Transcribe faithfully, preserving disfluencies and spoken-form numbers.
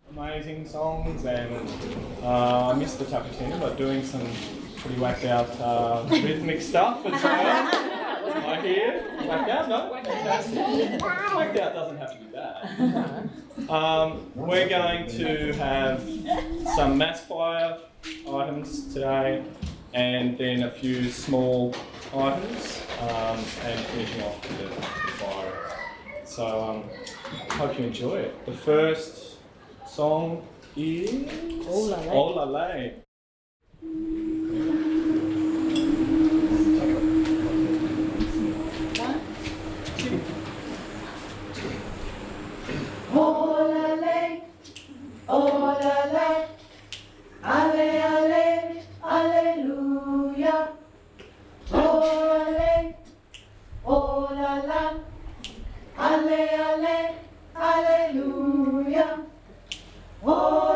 amazing songs, and uh, I missed the Tuckatinny, but doing some pretty whacked out uh, rhythmic stuff as well. I hear whacked out, no? Fantastic. Whacked out doesn't have to be bad. Um, we're going to have some mass fire items today, and then a few small items, um, and finishing off with the, the fire. So um, I hope you enjoy it. The first song is Oh La La. Oh la la, ale ale, alleluia. Oh ale, oh la la, ale ale, alleluia. Oh